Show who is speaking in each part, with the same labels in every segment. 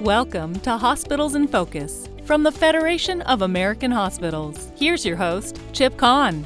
Speaker 1: Welcome to Hospitals in Focus from the Federation of American Hospitals. Here's your host, Chip Kahn.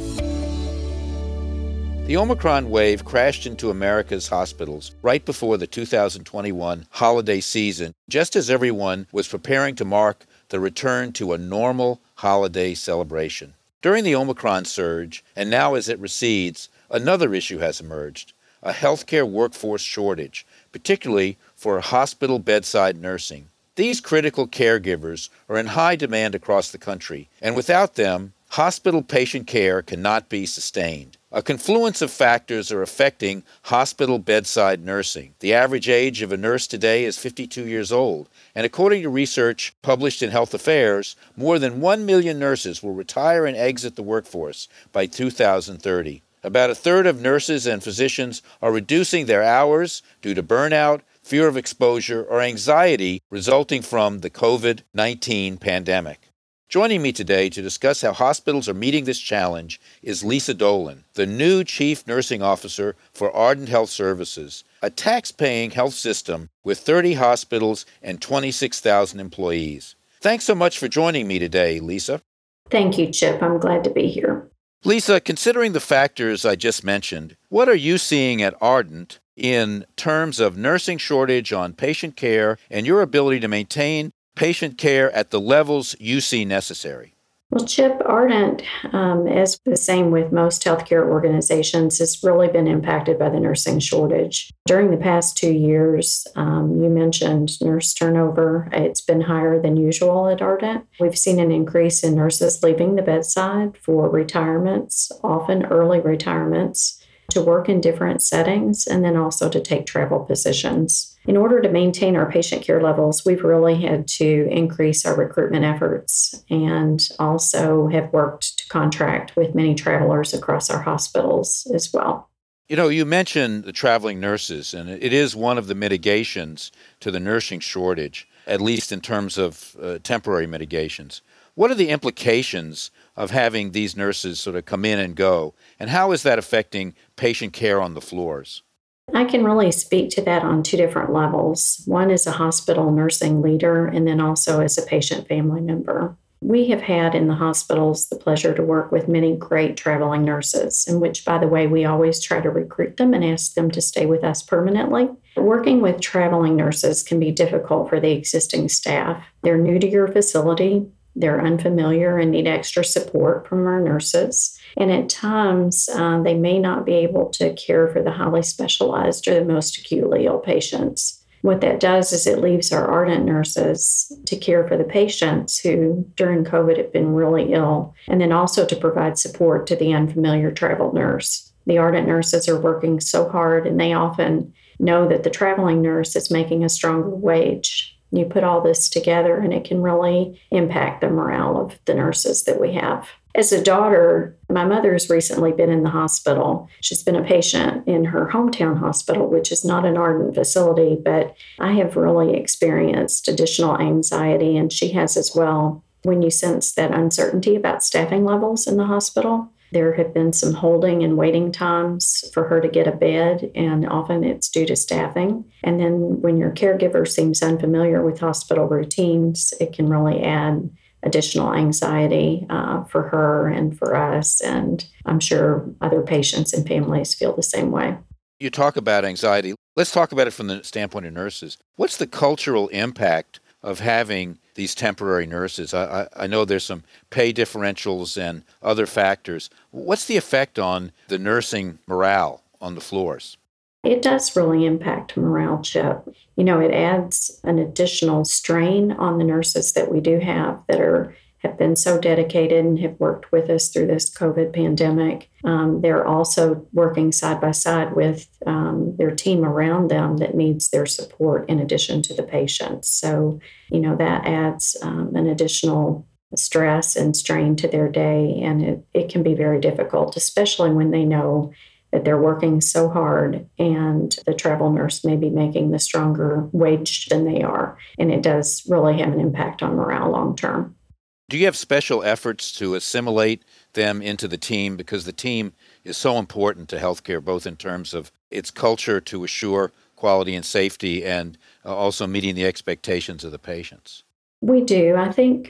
Speaker 2: The Omicron wave crashed into America's hospitals right before the 2021 holiday season, just as everyone was preparing to mark the return to a normal holiday celebration. During the Omicron surge, and now as it recedes, another issue has emerged: a healthcare workforce shortage, particularly for hospital bedside nursing. These critical caregivers are in high demand across the country, and without them, hospital patient care cannot be sustained. A confluence of factors are affecting hospital bedside nursing. The average age of a nurse today is 52 years old, and according to research published in Health Affairs, more than 1 million nurses will retire and exit the workforce by 2030. About a third of nurses and physicians are reducing their hours due to burnout, fear of exposure, or anxiety resulting from the COVID-19 pandemic. Joining me today to discuss how hospitals are meeting this challenge is Lisa Dolan, the new Chief Nursing Officer for Ardent Health Services, a tax-paying health system with 30 hospitals and 26,000 employees. Thanks so much for joining me today, Lisa.
Speaker 3: Thank you, Chip. I'm glad to be here.
Speaker 2: Lisa, considering the factors I just mentioned, what are you seeing at Ardent in terms of nursing shortage on patient care and your ability to maintain patient care at the levels you see necessary?
Speaker 3: Well, Chip, Ardent, as the same with most healthcare organizations, has really been impacted by the nursing shortage. During the past 2 years, you mentioned nurse turnover. It's been higher than usual at Ardent. We've seen an increase in nurses leaving the bedside for retirements, often early retirements, to work in different settings, and then also to take travel positions. In order to maintain our patient care levels, we've really had to increase our recruitment efforts and also have worked to contract with many travelers across our hospitals as well.
Speaker 2: You know, you mentioned the traveling nurses, and it is one of the mitigations to the nursing shortage, at least in terms of temporary mitigations. What are the implications of having these nurses sort of come in and go, and how is that affecting patient care on the floors?
Speaker 3: I can really speak to that on two different levels. One is a hospital nursing leader, and then also as a patient family member. We have had in the hospitals the pleasure to work with many great traveling nurses, in which, by the way, we always try to recruit them and ask them to stay with us permanently. Working with traveling nurses can be difficult for the existing staff. They're new to your facility, they're unfamiliar and need extra support from our nurses. And at times, they may not be able to care for the highly specialized or the most acutely ill patients. What that does is it leaves our Ardent nurses to care for the patients who, during COVID, have been really ill, and then also to provide support to the unfamiliar travel nurse. The Ardent nurses are working so hard, and they often know that the traveling nurse is making a stronger wage. You put all this together, and it can really impact the morale of the nurses that we have. As a daughter, my mother has recently been in the hospital. She's been a patient in her hometown hospital, which is not an Ardent facility, but I have really experienced additional anxiety, and she has as well. When you sense that uncertainty about staffing levels in the hospital, there have been some holding and waiting times for her to get a bed, and often it's due to staffing. And then when your caregiver seems unfamiliar with hospital routines, it can really add additional anxiety for her and for us. And I'm sure other patients and families feel the same way.
Speaker 2: You talk about anxiety. Let's talk about it from the standpoint of nurses. What's the cultural impact of having these temporary nurses? I know there's some pay differentials and other factors. What's the effect on the nursing morale on the floors?
Speaker 3: It does really impact morale, Chip. You know, it adds an additional strain on the nurses that we do have that have been so dedicated and have worked with us through this COVID pandemic. They're also working side by side with their team around them that needs their support in addition to the patients. So, you know, that adds an additional stress and strain to their day, and it can be very difficult, especially when they know that they're working so hard and the travel nurse may be making the stronger wage than they are. And it does really have an impact on morale long term.
Speaker 2: Do you have special efforts to assimilate them into the team? Because the team is so important to healthcare, both in terms of its culture to assure quality and safety and also meeting the expectations of the patients?
Speaker 3: We do. I think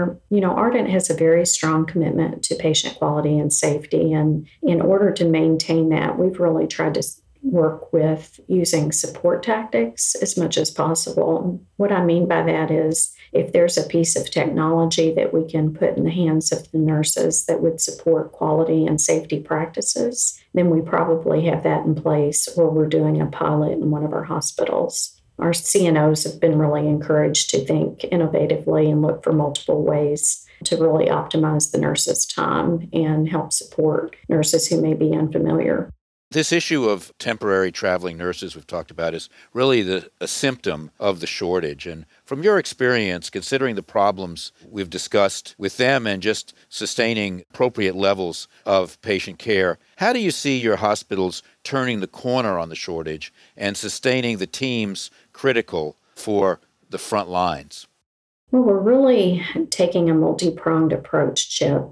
Speaker 3: Ardent has a very strong commitment to patient quality and safety. And in order to maintain that, we've really tried to work with using support tactics as much as possible. What I mean by that is if there's a piece of technology that we can put in the hands of the nurses that would support quality and safety practices, then we probably have that in place, or we're doing a pilot in one of our hospitals. Our CNOs have been really encouraged to think innovatively and look for multiple ways to really optimize the nurses' time and help support nurses who may be unfamiliar.
Speaker 2: This issue of temporary traveling nurses we've talked about is really a symptom of the shortage. And from your experience, considering the problems we've discussed with them and just sustaining appropriate levels of patient care, how do you see your hospitals turning the corner on the shortage and sustaining the teams critical for the front lines?
Speaker 3: Well, we're really taking a multi-pronged approach, Chip.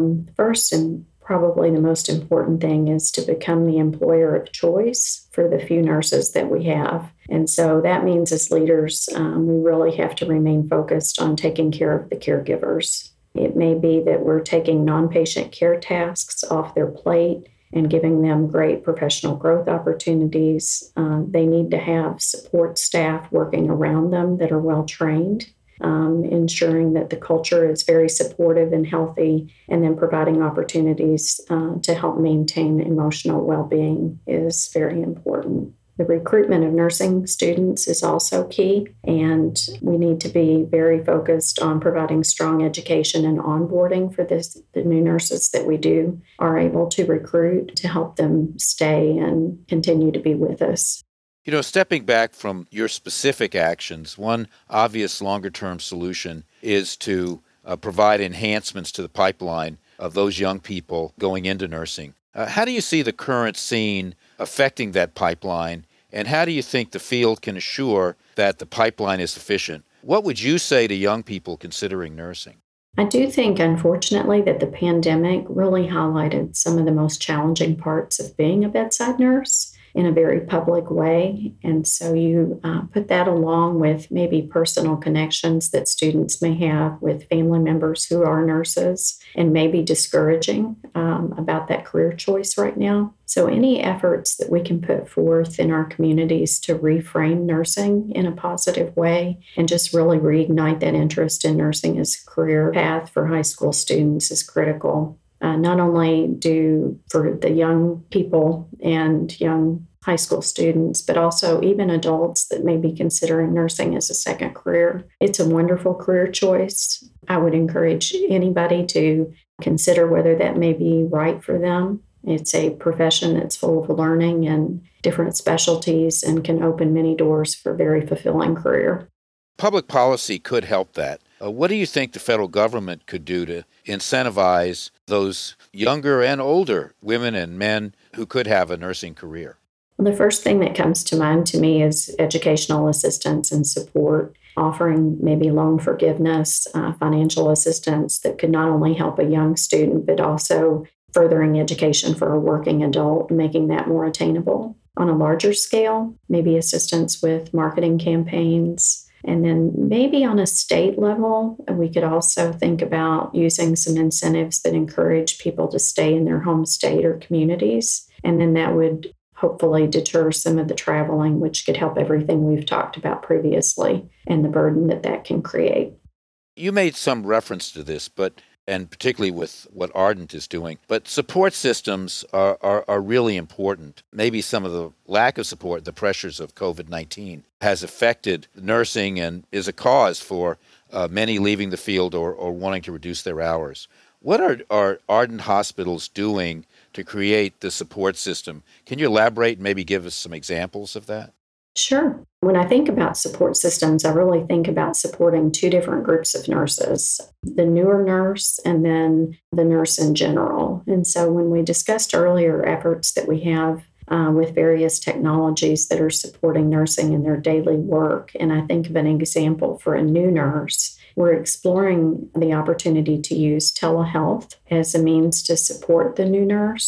Speaker 3: First and probably the most important thing is to become the employer of choice for the few nurses that we have. And so that means as leaders, we really have to remain focused on taking care of the caregivers. It may be that we're taking non-patient care tasks off their plate and giving them great professional growth opportunities. They need to have support staff working around them that are well trained. Ensuring that the culture is very supportive and healthy, and then providing opportunities to help maintain emotional well-being is very important. The recruitment of nursing students is also key, and we need to be very focused on providing strong education and onboarding for the new nurses that we are able to recruit to help them stay and continue to be with us.
Speaker 2: Stepping back from your specific actions, one obvious longer-term solution is to provide enhancements to the pipeline of those young people going into nursing. How do you see the current scene affecting that pipeline, and how do you think the field can assure that the pipeline is sufficient? What would you say to young people considering nursing?
Speaker 3: I do think, unfortunately, that the pandemic really highlighted some of the most challenging parts of being a bedside nurse in a very public way. And so you put that along with maybe personal connections that students may have with family members who are nurses and may be discouraging about that career choice right now. So any efforts that we can put forth in our communities to reframe nursing in a positive way and just really reignite that interest in nursing as a career path for high school students is critical. Not only for the young people and young high school students, but also even adults that may be considering nursing as a second career. It's a wonderful career choice. I would encourage anybody to consider whether that may be right for them. It's a profession that's full of learning and different specialties and can open many doors for a very fulfilling career.
Speaker 2: Public policy could help that. What do you think the federal government could do to incentivize those younger and older women and men who could have a nursing career?
Speaker 3: Well, the first thing that comes to mind to me is educational assistance and support, offering maybe loan forgiveness, financial assistance that could not only help a young student, but also furthering education for a working adult, making that more attainable. On a larger scale, maybe assistance with marketing campaigns. And then maybe on a state level, we could also think about using some incentives that encourage people to stay in their home state or communities. And then that would hopefully deter some of the traveling, which could help everything we've talked about previously and the burden that can create.
Speaker 2: You made some reference to this, and particularly with what Ardent is doing. But support systems are really important. Maybe some of the lack of support, the pressures of COVID-19, has affected nursing and is a cause for many leaving the field or wanting to reduce their hours. What are Ardent hospitals doing to create the support system? Can you elaborate and maybe give us some examples of that?
Speaker 3: Sure. When I think about support systems, I really think about supporting two different groups of nurses, the newer nurse and then the nurse in general. And so when we discussed earlier efforts that we have with various technologies that are supporting nursing in their daily work, and I think of an example for a new nurse, we're exploring the opportunity to use telehealth as a means to support the new nurse.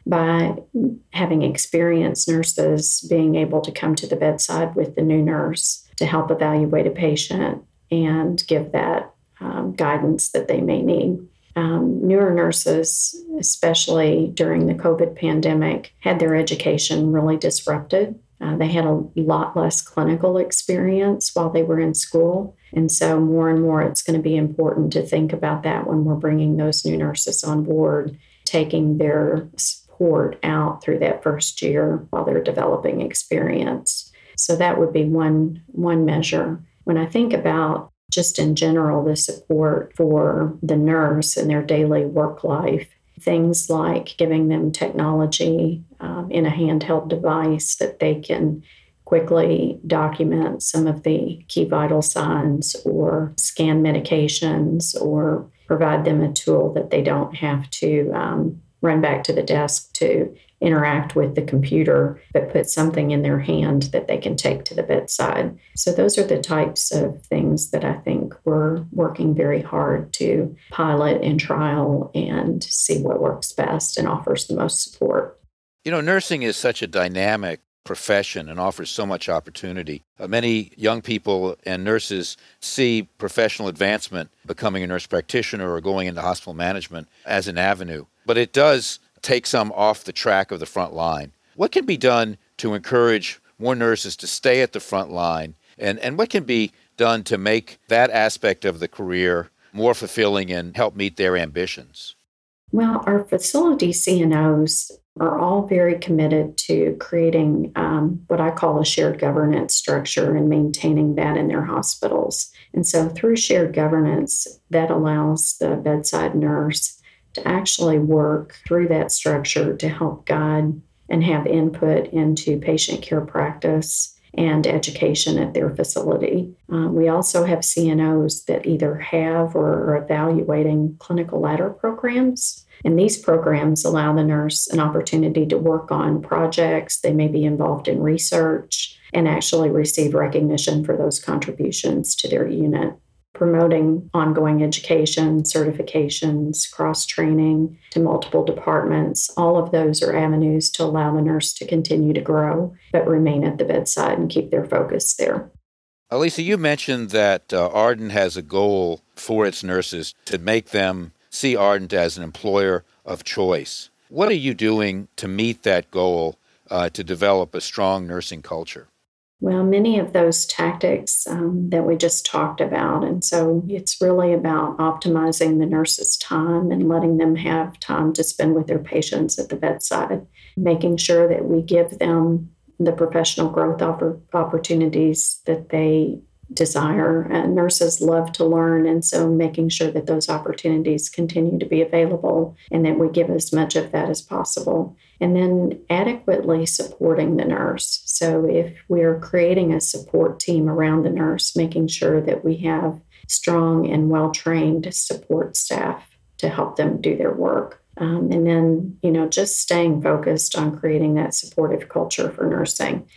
Speaker 3: by having experienced nurses being able to come to the bedside with the new nurse to help evaluate a patient and give that guidance that they may need. Newer nurses, especially during the COVID pandemic, had their education really disrupted. They had a lot less clinical experience while they were in school. And so more and more, it's going to be important to think about that when we're bringing those new nurses on board, taking their support out through that first year while they're developing experience. So that would be one measure. When I think about just in general, the support for the nurse in their daily work life, things like giving them technology in a handheld device that they can quickly document some of the key vital signs or scan medications or provide them a tool that they don't have to run back to the desk to interact with the computer, but put something in their hand that they can take to the bedside. So those are the types of things that I think we're working very hard to pilot and trial and see what works best and offers the most support.
Speaker 2: Nursing is such a dynamic profession and offers so much opportunity. Many young people and nurses see professional advancement, becoming a nurse practitioner or going into hospital management, as an avenue. But it does take some off the track of the front line. What can be done to encourage more nurses to stay at the front line? And what can be done to make that aspect of the career more fulfilling and help meet their ambitions?
Speaker 3: Well, our facility CNOs are all very committed to creating what I call a shared governance structure and maintaining that in their hospitals. And so through shared governance, that allows the bedside nurse to actually work through that structure to help guide and have input into patient care practice and education at their facility. We also have CNOs that either have or are evaluating clinical ladder programs. And these programs allow the nurse an opportunity to work on projects. They may be involved in research and actually receive recognition for those contributions to their unit. Promoting ongoing education, certifications, cross-training to multiple departments. All of those are avenues to allow the nurse to continue to grow, but remain at the bedside and keep their focus there.
Speaker 2: Lisa, you mentioned that Ardent has a goal for its nurses to make them see Ardent as an employer of choice. What are you doing to meet that goal to develop a strong nursing culture?
Speaker 3: Well, many of those tactics that we just talked about. And so it's really about optimizing the nurse's time and letting them have time to spend with their patients at the bedside, making sure that we give them the professional growth opportunities that they desire. And nurses love to learn. And so making sure that those opportunities continue to be available and that we give as much of that as possible. And then adequately supporting the nurse. So if we're creating a support team around the nurse, making sure that we have strong and well-trained support staff to help them do their work. And then, just staying focused on creating that supportive culture for nursing.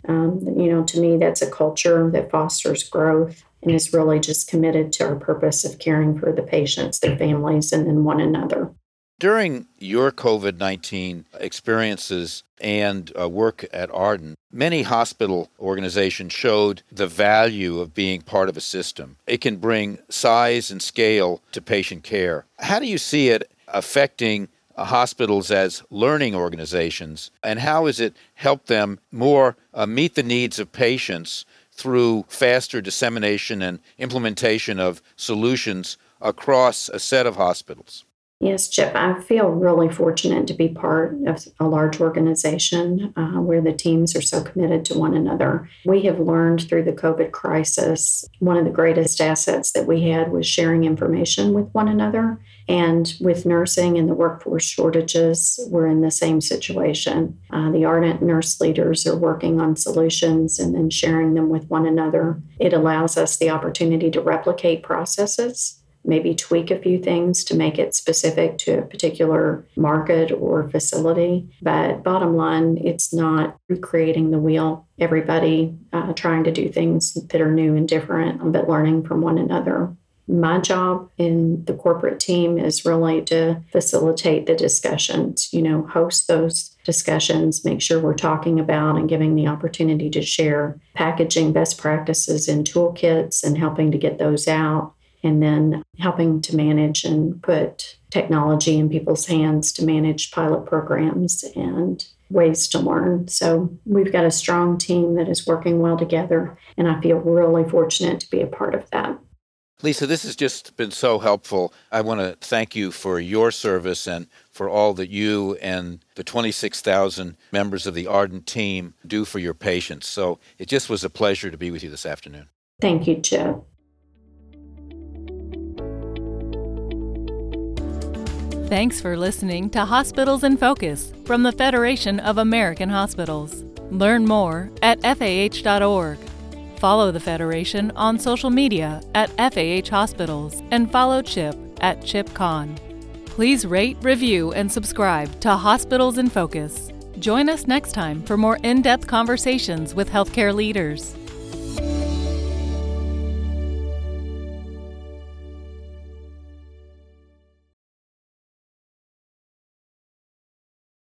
Speaker 3: To me, that's a culture that fosters growth and is really just committed to our purpose of caring for the patients, their families, and then one another.
Speaker 2: During your COVID-19 experiences and work at Ardent, many hospital organizations showed the value of being part of a system. It can bring size and scale to patient care. How do you see it affecting hospitals as learning organizations, and how has it helped them more meet the needs of patients through faster dissemination and implementation of solutions across a set of hospitals?
Speaker 3: Yes, Chip, I feel really fortunate to be part of a large organization where the teams are so committed to one another. We have learned through the COVID crisis, one of the greatest assets that we had was sharing information with one another. And with nursing and the workforce shortages, we're in the same situation. The Ardent nurse leaders are working on solutions and then sharing them with one another. It allows us the opportunity to replicate processes, maybe tweak a few things to make it specific to a particular market or facility. But bottom line, it's not recreating the wheel. Everybody trying to do things that are new and different, but learning from one another. My job in the corporate team is really to facilitate the discussions, host those discussions, make sure we're talking about and giving the opportunity to share packaging best practices in toolkits and helping to get those out, and then helping to manage and put technology in people's hands to manage pilot programs and ways to learn. So we've got a strong team that is working well together, and I feel really fortunate to be a part of that.
Speaker 2: Lisa, this has just been so helpful. I want to thank you for your service and for all that you and the 26,000 members of the Ardent team do for your patients. So it just was a pleasure to be with you this afternoon.
Speaker 3: Thank you, Chip.
Speaker 1: Thanks for listening to Hospitals in Focus from the Federation of American Hospitals. Learn more at FAH.org. Follow the Federation on social media at FAH Hospitals and follow Chip at ChipCon. Please rate, review, and subscribe to Hospitals in Focus. Join us next time for more in-depth conversations with healthcare leaders.